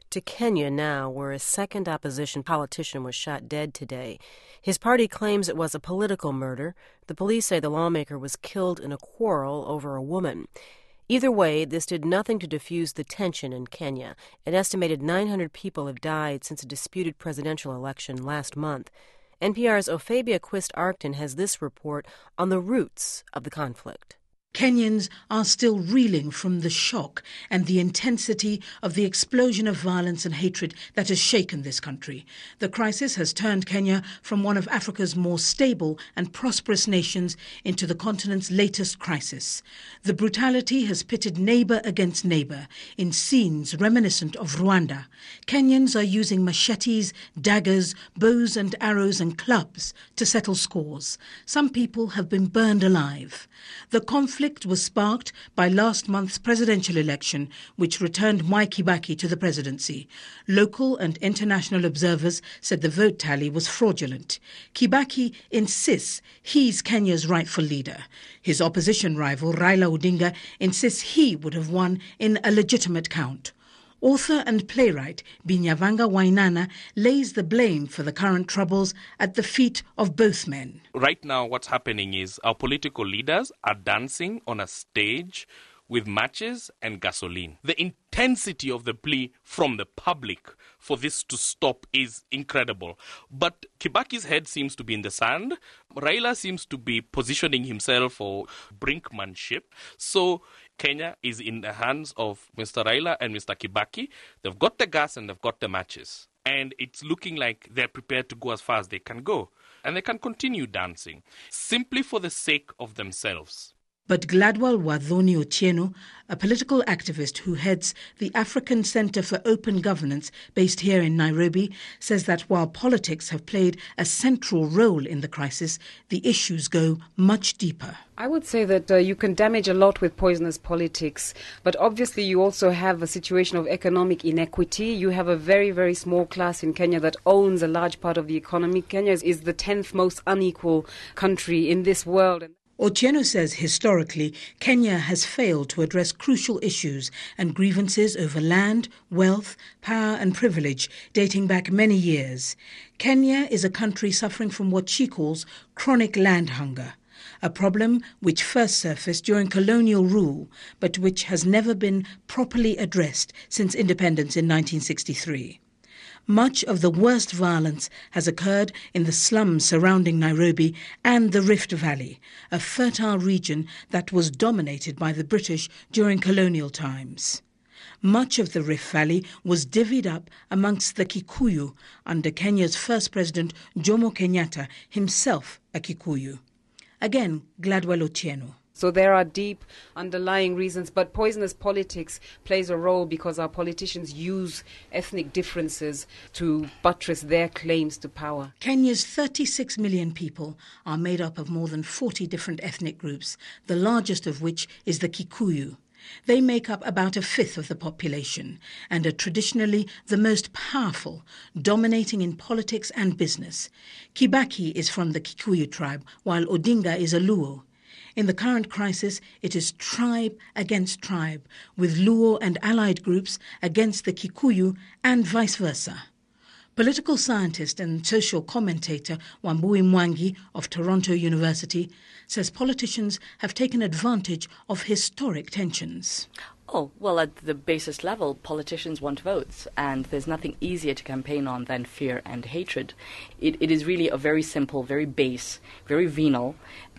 To Kenya now, where a second opposition politician was shot dead today. His party claims it was a political murder. The police say the lawmaker was killed in a quarrel over a woman. Either way, this did nothing to diffuse the tension in Kenya. An estimated 900 people have died since a disputed presidential election last month. NPR's Ophabia Quist-Arcton has this report on the roots of the conflict. Kenyans are still reeling from the shock and the intensity of the explosion of violence and hatred that has shaken this country. The crisis has turned Kenya from one of Africa's more stable and prosperous nations into the continent's latest crisis. The brutality has pitted neighbour against neighbour in scenes reminiscent of Rwanda. Kenyans are using machetes, daggers, bows and arrows and clubs to settle scores. Some people have been burned alive. The conflict was sparked by last month's presidential election, which returned Mwai Kibaki to the presidency. Local and international observers said the vote tally was fraudulent. Kibaki insists he's Kenya's rightful leader. His opposition rival, Raila Odinga, insists he would have won in a legitimate count. Author and playwright Binyavanga Wainaina lays the blame for the current troubles at the feet of both men. Right now, what's happening is our political leaders are dancing on a stage with matches and gasoline. The intensity of the plea from the public for this to stop is incredible. But Kibaki's head seems to be in the sand. Raila seems to be positioning himself for brinkmanship. So Kenya is in the hands of Mr. Raila and Mr. Kibaki. They've got the gas and they've got the matches. And it's looking like they're prepared to go as far as they can go. And they can continue dancing, simply for the sake of themselves. But Gladwell Wadhoni Otieno, a political activist who heads the African Centre for Open Governance based here in Nairobi, says that while politics have played a central role in the crisis, the issues go much deeper. I would say that you can damage a lot with poisonous politics, but obviously you also have a situation of economic inequity. You have a very, very small class in Kenya that owns a large part of the economy. Kenya is the 10th most unequal country in this world. Otieno says historically, Kenya has failed to address crucial issues and grievances over land, wealth, power and privilege dating back many years. Kenya is a country suffering from what she calls chronic land hunger, a problem which first surfaced during colonial rule, but which has never been properly addressed since independence in 1963. Much of the worst violence has occurred in the slums surrounding Nairobi and the Rift Valley, a fertile region that was dominated by the British during colonial times. Much of the Rift Valley was divvied up amongst the Kikuyu under Kenya's first president, Jomo Kenyatta, himself a Kikuyu. Again, Gladwell Otieno. So there are deep underlying reasons, but poisonous politics plays a role because our politicians use ethnic differences to buttress their claims to power. Kenya's 36 million people are made up of more than 40 different ethnic groups, the largest of which is the Kikuyu. They make up about a fifth of the population and are traditionally the most powerful, dominating in politics and business. Kibaki is from the Kikuyu tribe, while Odinga is a Luo. In the current crisis, it is tribe against tribe, with Luo and allied groups against the Kikuyu and vice versa. Political scientist and social commentator Wambui Mwangi of Toronto University says politicians have taken advantage of historic tensions. Oh, well, at the basis level, politicians want votes, and there's nothing easier to campaign on than fear and hatred. It is really a very simple, very base, very venal,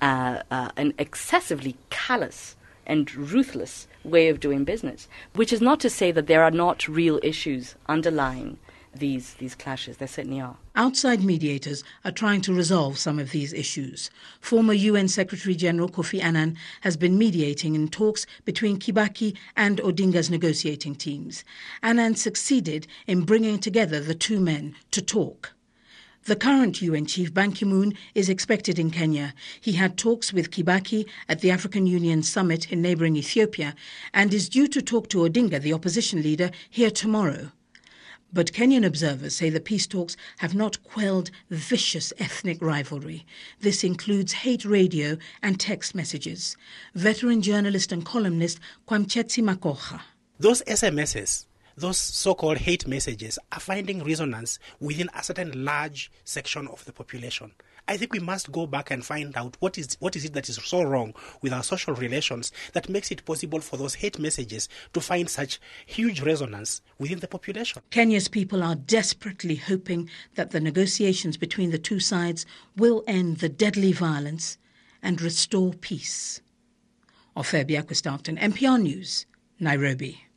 an excessively callous and ruthless way of doing business, which is not to say that there are not real issues underlying these clashes. There certainly are. Outside mediators are trying to resolve some of these issues. Former UN Secretary-General Kofi Annan has been mediating in talks between Kibaki and Odinga's negotiating teams. Annan succeeded in bringing together the two men to talk. The current UN chief, Ban Ki-moon, is expected in Kenya. He had talks with Kibaki at the African Union summit in neighbouring Ethiopia and is due to talk to Odinga, the opposition leader, here tomorrow. But Kenyan observers say the peace talks have not quelled vicious ethnic rivalry. This includes hate radio and text messages. Veteran journalist and columnist Kwamchetsi Makoha. Those SMSs those so-called hate messages are finding resonance within a certain large section of the population. I think we must go back and find out what is it that is so wrong with our social relations that makes it possible for those hate messages to find such huge resonance within the population. Kenya's people are desperately hoping that the negotiations between the two sides will end the deadly violence and restore peace. Ofebia Stockton, NPR News, Nairobi.